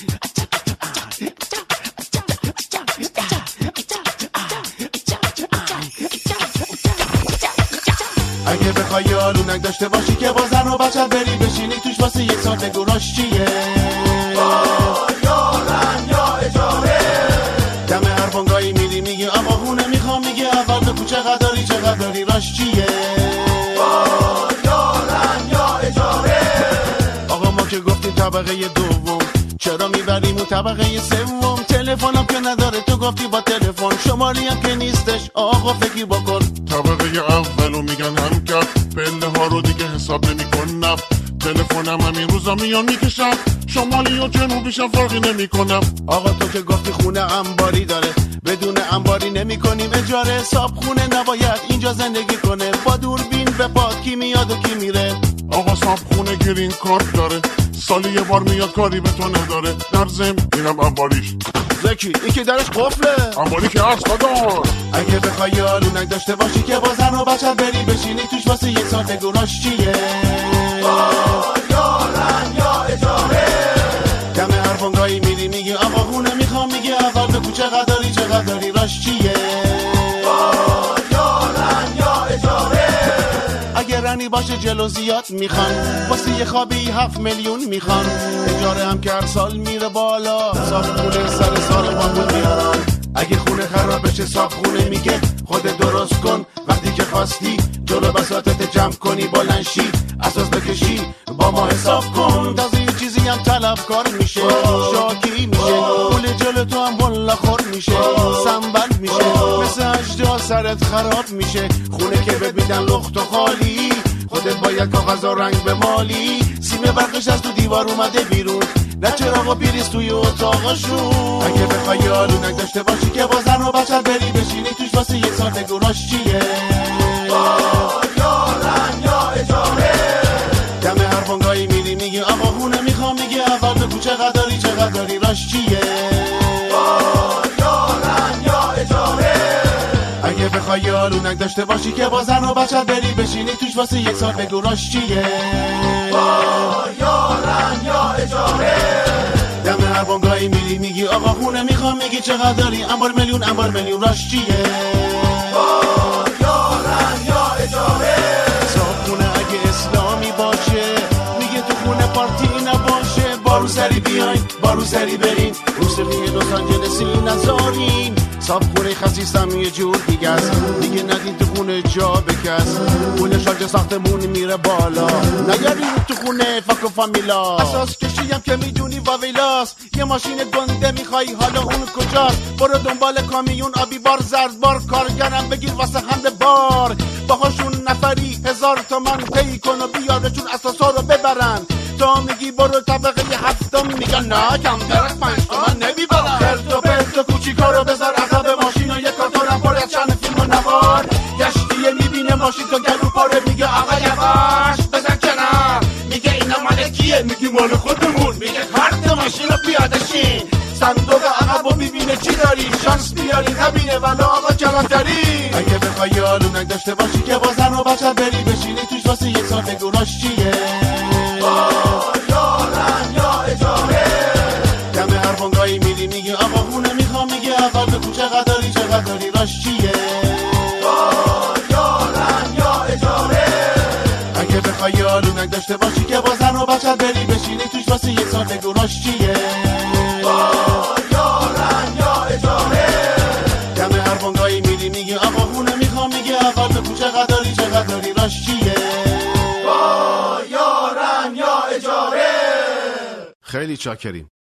اگه بخوای یالونک داشته باشی که با زن و بچت بری بشینی توش واسه یک سال بگوراش چیه؟ یارن یا اجاره. دم هر بنگاهی میری میگی آقا خونه میخوام، میگه اول بگو چقدر داری راش چیه؟ یارن یا اجاره. آقا ما که گفتیم طبقه دوم، چرا میبریم اون طبقه سوم؟ تلفنم که نداره تو گفتی با تلفن، شماری هم که نیستش آقا فکر بکن. طبقه اولو میگن هم کرد، پله ها رو دیگه حساب نمیکنم. تلفنم همین روزا میان میکشم، شمالی و جنوبیشم فرقی نمیکنم. آقا تو که گفتی خونه انباری داره، بدون انباری نمیکنیم اجاره. صاحب خونه نباید اینجا زندگی کنه، با دوربین به باد کی میاد و کی میره. آقا صاحب خونه گرین کارت داره، سالی یه بار میاد کاری به تو نداره. در ضمن اینم انباریش. زکی این که درش قفله، انباری که هست داداش. اگه بخوای یالونک داشته باشی که با زن و بچت بری بشینی توش واسه یک سال بگوراش چیه؟ یارن یا اجاره. دم هر بنگاهی میری میگی آقا خونه میخوام، میگه اول بگو چقدر داری راش چیه؟ یارن یا اجاره. اگه رنی باشه جلو زیاد میخوان، واسه یه خوابی 7 میلیون میخوان. اجاره هم که هر سال میره بالا، صاحب خونه سر سال با میارن. اگه خونه خراب بشه صاحب خونه میگه خودت درست کن، وقتی که خواستی جلو بساطت جمع کنی بلنشی اساس بکشی با ما حساب کن. تازه یه چیزی هم طلبکار میشه، شاکی میشه، پول جلو تو هم بلا خور میشه، سنبل میشه، مثل اجدا سرت خراب میشه. خونه که ببینن لخت و خالی، خودت باید کاغذا رنگ به مالی. سیم برقش از تو دیوار اومده بیرون، نه چراغ و پریز توی اتاقشون. اگه بخوای یالونک داشته باشی که با زن و بچت بری بشینی توش واسه یک سال بگوراش چیه؟ یارن یا اجاره. دم هر بنگاهی میری میگی آقا خونه میخوام، میگه اول بگو چقدر داری راش چیه؟ یارن یا اجاره. اگه بخوای یالونک داشته باشی که با زن و بچت بری بشینی توش واسه یک سال بگوراش چیه؟ یارن یا اجاره. دم هر بنگاهی میری میگی آقا خونه میخوام، میگی چقدر داری؟ انبار میلیون راش چیه؟ یارن یا اجاره. صاحب خونه اگه اسلامی باشه میگه تو خونه پارتی نباشه. بارو سری بیاین بارو سری برین، موسیقی لس آنجلسی نذارین. صاحب خونه خسیسم یه جور دیگه است، دیگه ندین تو خونه جا بکس. خونه شارژ ساختمون میره بالا، نگرین تو خونه فاک و فامیلا. اساس کشی هم که میدونی واویلاست، یه ماشین گنده میخوای حالا اون کجاست؟ برو دنبال کامیون آبی بار زرد بار، کارگرم بگیر واسه خنده بار. باهاشون نفری 1000 تومن پی کن و بیارشون اساسا رو ببرن. تا میگی برو طبقه 7 میگن نه کمتر از 5 تومن نمیبرن. خرد و پرد و کوچیکا رو بذار عقب ماشین و یک کارتونم پر از چند فیلم و نوار. گشتیه میبینه ماشین تو گلو پاره، میگه آقا یواش بزن کنار. میگه اینا مال کیه؟ میگی مال خودمون. میگه کارت ماشین رو پیاده شین، صندوق عقب رو میبینه چی داری، شانس بیاری نبینه ولی آقا کلانتری. اگه بخوای یالونک داشته باشی که با زن و بچت بری بشینی توش واسه یک سال بگوراش چیه؟ یارن یا اجاره. دم هر بنگاهی میری میگی آقا خونه میخوام، میگه اول بگو چقدر داری راش چیه؟ یارن یا اجاره. اگه بخوای یالونک داشته باشی که با زن و بچت بری بشینی توش واسه یک سال بگوراش چیه؟ یارن یا اجاره. دم هر بنگاهی میری میگی آقا خونه میخوام، میگه اول بگو چقدر داری راش چیه؟ یارن یا اجاره. خیلی چاکریم.